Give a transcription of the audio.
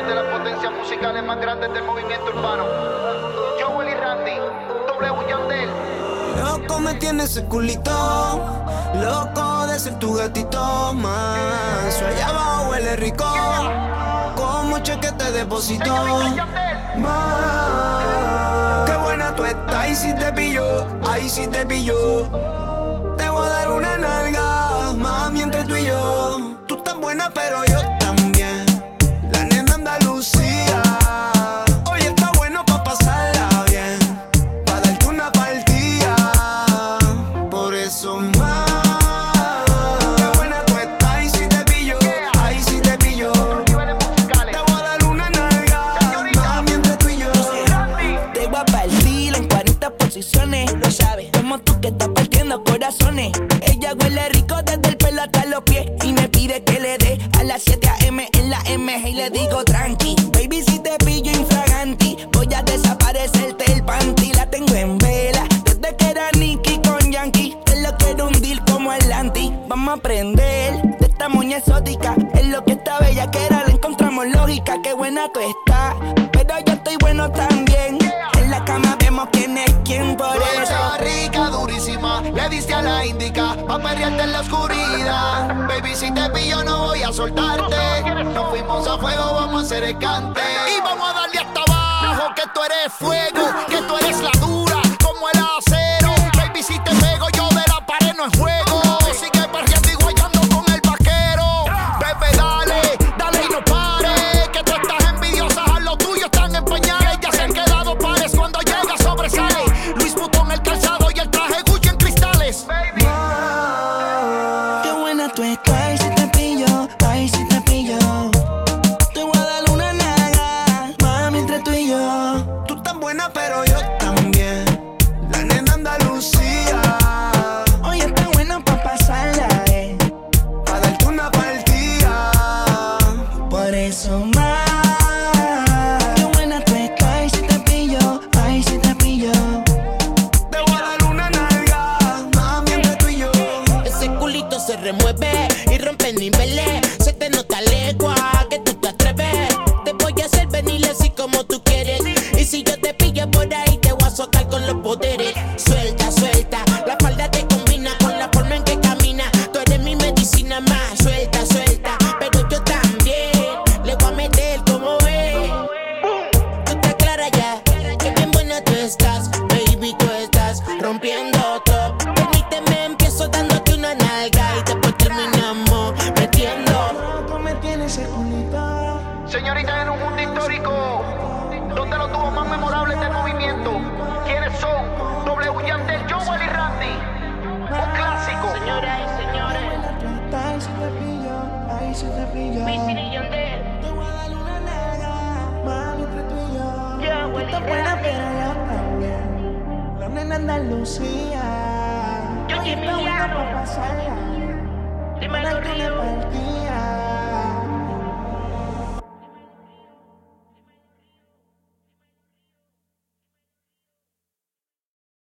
de las potencias musicales más grandes del movimiento urbano. Joel y Randy, W Yandel. Loco me tiene ese culito, loco de ser tu gatito más. Allá abajo huele rico, como cheque te deposito. Más. Qué buena tú estás, ahí sí te pillo, ahí sí te pillo. Te voy a dar una nalga, mami, entre tú y yo. Tú estás buena pero yo también, la nena Andalucía. Hoy está bueno pa' pasarla bien, pa' darte una partida. Por eso más. Qué buena tú estás, ahí sí te pillo, ahí sí te pillo. Te voy a dar una nalga, mami, entre tú y yo. Te voy a partir en 40 posiciones, lo sabes. Como tú que estás partiendo corazones. Ella huele rico desde el pelo hasta los pies y me pide que le dé a las 7 AM en la MG y le digo tranqui. Baby, si te pillo infraganti, voy a desaparecerte el panty. La tengo en vela desde que era Nicky con Yankee. Te lo quiero hundir como el anti. Vamos a aprender de esta moña exótica. En lo que está bella que era le encontramos lógica. Qué buena tú estás, pero yo estoy bueno también. En la cama vemos quién es quién por Tú eso. eres rica, durísima, le diste a la indica pa' perrearte en la oscuridad. Baby, si te pillo no voy a soltarte. Nos fuimos a fuego, vamos a hacer el cante. Y vamos a darle hasta abajo, que tú eres fuego, que tú eres la dura, como el acero. Baby, si te pego yo de la pared no es juego. Sigue perreando y guayando con el vaquero. Bebé, dale, dale y no pares, que tú estás envidiosa, a lo tuyo están en pañales. Ya se han quedado pares cuando llega sobresale. Luis Butón el calzado y el traje Gucci en cristales. Baby. Qué buena tú estás, ahí si te pillo, ahí si te pillo. Te voy a dar una naga, mami, entre tú y yo. Tú estás buena pero yo también, la nena Andalucía. Hoy está bueno pa' pasarla, Pa' darte una partida. por eso más. Qué buena tú estás, ahí si te pillo, ahí si te pillo. Te voy a dar una nalga, mami, entre tú y yo. Ese culito se remueve y rompe niveles. Se te nota legua que tú te atreves. Te voy a hacer venir así como tú quieres. Y si yo te pillo por ahí, te voy a soltar con los poderes. Suelta, suelta. La falda te combina con la forma en que camina. Tú eres mi medicina más. Suelta, suelta. Pero yo también le voy a meter como es. Tú te aclaras ya. Que bien buena tú estás. Baby, tú estás rompiendo todo. Permíteme, empiezo dándote una nalga y después terminamos metiendo. Loco me tiene ese culito. Señorita, en un mundo histórico donde los dúos más memorables del movimiento, ¿quiénes son? W Yandel, Joel y Randy. Un clásico. Señoras y señores, Buena tú estás, ahí si te pillo, ahí si te pillo. Wisin y Yandel. Te voy a dar una naga, mami, entre tú y yo. Ya, Tú Willy estás buena Randy. pero yo también, la nena Andalucía. Yo Hoy te está buena Emiliano. pa' pasarla, Dímelo, para que le